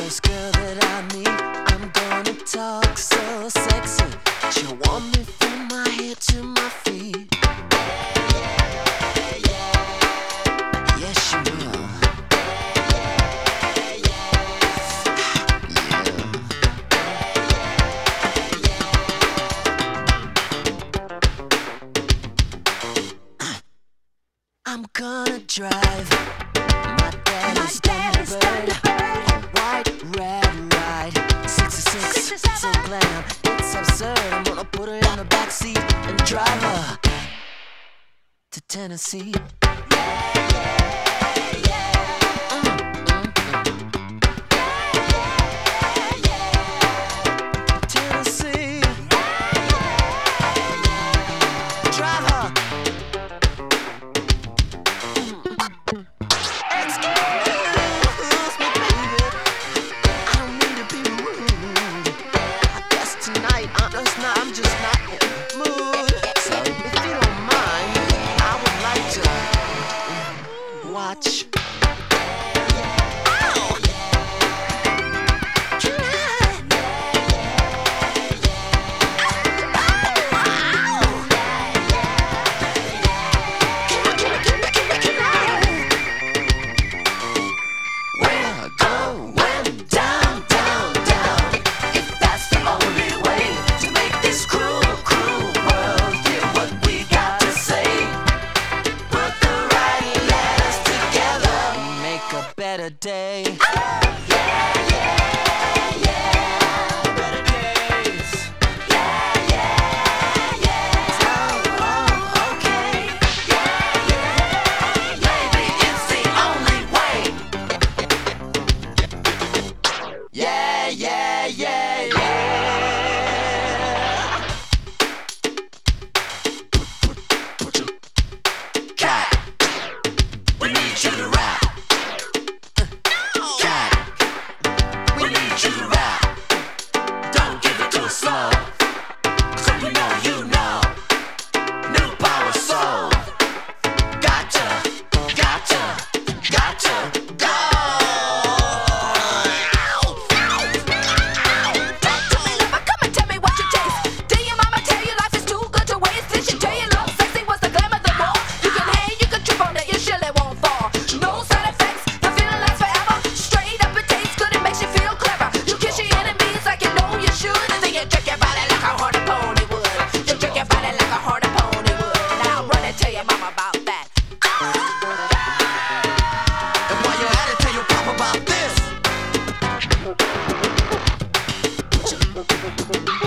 First girl that I meet, I'm gonna talk so sexy. She'll want me from my head to my feet. Yes, she will. I'm gonna drive my daddy's Thunderbird, a white red ride, 66, so glam, it's absurd. I'm gonna put her in the backseat and drive her to Tennessee. Tennessee, drive her. I'm just not in the mood. So if you don't mind, I would like to watch. Better day. Better days. Oh, okay. Maybe it's the only way. Yeah. Cat, we need you to rap. Slow, so you know, new power soul. Gotcha, go. Talk to me, lover, come and tell me what you taste. Did your mama tell you life is too good to waste? Did she tell you love sexy was the glam of the war? You can hang, you can trip on it, you surely won't fall. No side effects, the feeling lasts forever. Straight up it tastes good, it makes you feel clever. You kiss your enemies like you know you should. You jerk your body like a horny pony would. You jerk your body like a horny pony would. Now run and tell your mama about that. And while you're at it, tell your papa about this.